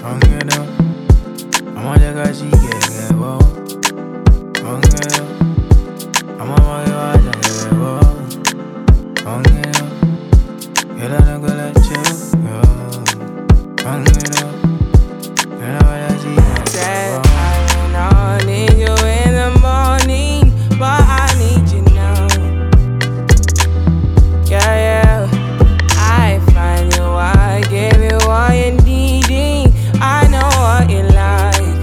Ongera, amaja kashike wo. Ongera, amama waja wo. Ongera, kela na kela chew yo. Ongera, kela waja Said wo. I don't need you in the morning, but I need you now. Yeah, yeah. I find you, I give you all you needing. I know what you like.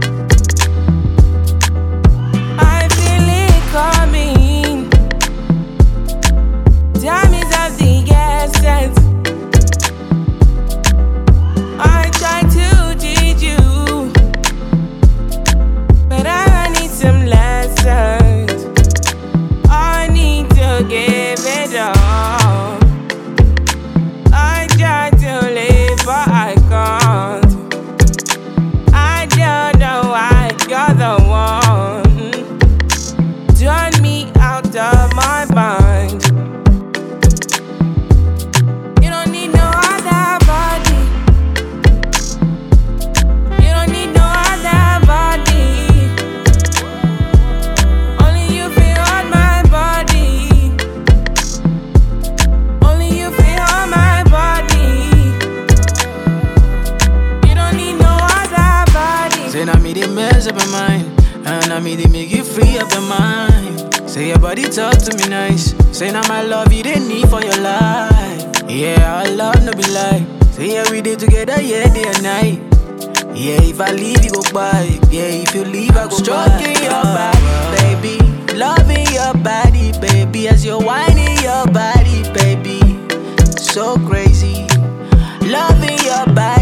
I feel it coming. Time is of the essence. I try to teach you, but I need some lessons. I need to give it all. I try to live, but I can't. I don't know why you're the one. Turn me out of my mind. You don't need no other body. You don't need no other body. Only you feel on my body. Only you feel on my body. You don't need no other body. Say now me they mess up your mind, and now me they make you free up your mind. Say your body talk to me nice. Say now my love you they need for your life. Yeah, our love no be lie. Say yeah we did together, yeah day and night. Yeah, if I leave you go by. Yeah, if you leave I go stroking your body, baby. Loving your body, baby. As you're whining your body, baby. So crazy. Loving your body.